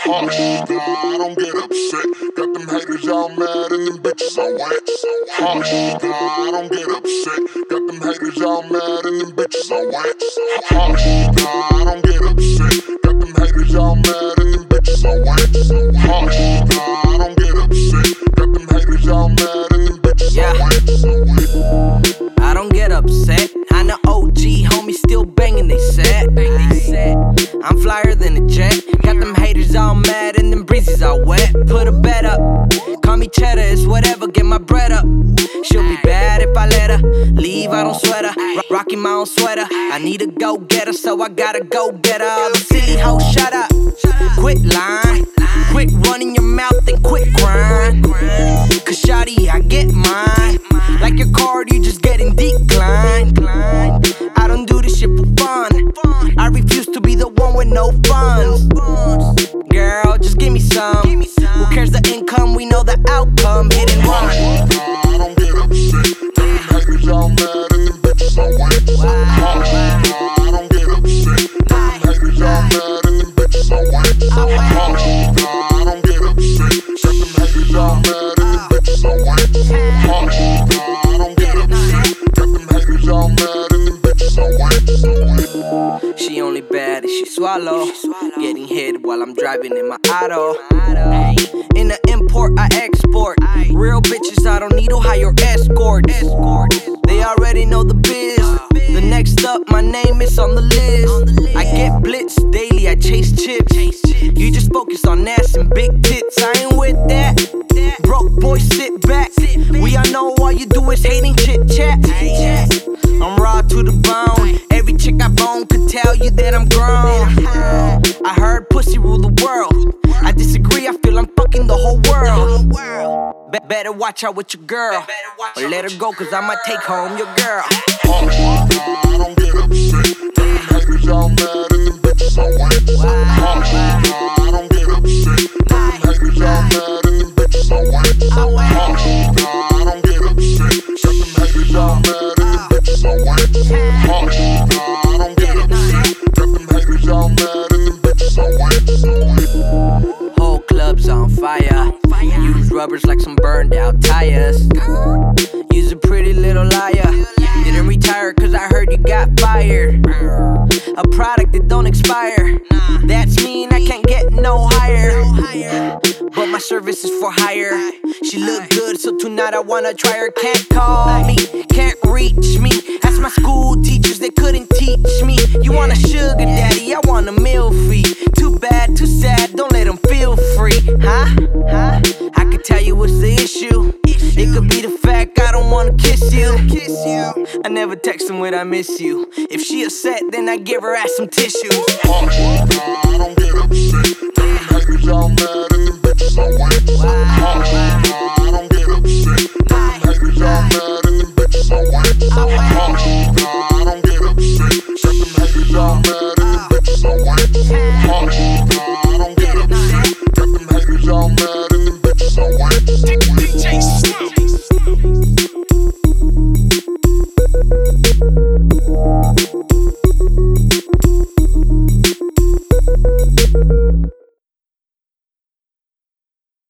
Hush, nah, I don't get upset. Got them haters all mad and them bitches all wet. Hush, nah, I don't get upset. Got them haters all mad and them bitches all wet. Hush, nah, I don't get upset. Got them haters all mad and them bitches all wet. Hush, nah, I don't get upset. Got them haters all mad and them bitches all wet. I don't get upset. I know OG homies still banging, they said. I'm flyer than a jet. Got them haters all mad and them breezes all wet. Put a bet up, call me cheddar, it's whatever, get my bread up. She'll be bad if I let her leave, I don't sweat her. Rocking my own sweater, I need a go-getter, so I gotta go get her. The silly hoe, shut up, quit lying, quit running your mouth and quit crying. Cause shawty, I get mine. Like your card, you just getting declined. I don't do this shit for fun. I refuse to be the one with no funds. Girl, just give me some. Who cares the income? We know the outcome. Hit and run. I don't get upset. Got them haters all mad and them bitches all wet. I don't get upset. Got them haters all mad and them bitches all wet. I don't get upset. Got them haters all mad and them bitches all wet. I don't get upset. Got them haters all mad and them bitches all wet. She only bad if she swallow. Getting hit while I'm driving in my auto. In the import, I export. Real bitches, I don't need to hire escort. They already know the biz. The next up, my name is on the list. I get blitz daily, I chase chips. You just focus on ass and big tits. I ain't with that. Broke boy, sit back. We all know all you do is hating chit chat. I'm raw to the bone. Every chick I bone could tell you that I'm grown. I heard pussy rule the world. I disagree, I feel I'm fucking the whole world. Better watch out with your girl, or let her go, cause I might take home your girl. I don't get upset. Got them haters all mad and them bitches all wet. I don't get upset. Got them haters all mad and them bitches all wet. I don't get upset. Got them haters all mad and them bitches all wet. I don't get upset. Got them haters all mad and them bitches all wet. Whole club's on fire. Use rubbers like some burned out tires. Use a pretty little liar. Didn't retire cause I heard you got fired. A product that don't expire. That's mean I can't get no higher. But my service is for hire. She look good, so tonight I wanna try her. Can't call me, can't reach me. Ask my school teachers, they couldn't teach me. You want a sugar daddy, I want a meal fee. Too bad, too sad, don't let them feel free. Huh? I could tell you what's the issue. It could be the fact I don't wanna kiss you. I never text them when I miss you. If she upset, then I give her ass some tissues. I don't get upset. Got them haters all mad and them bitches all wet.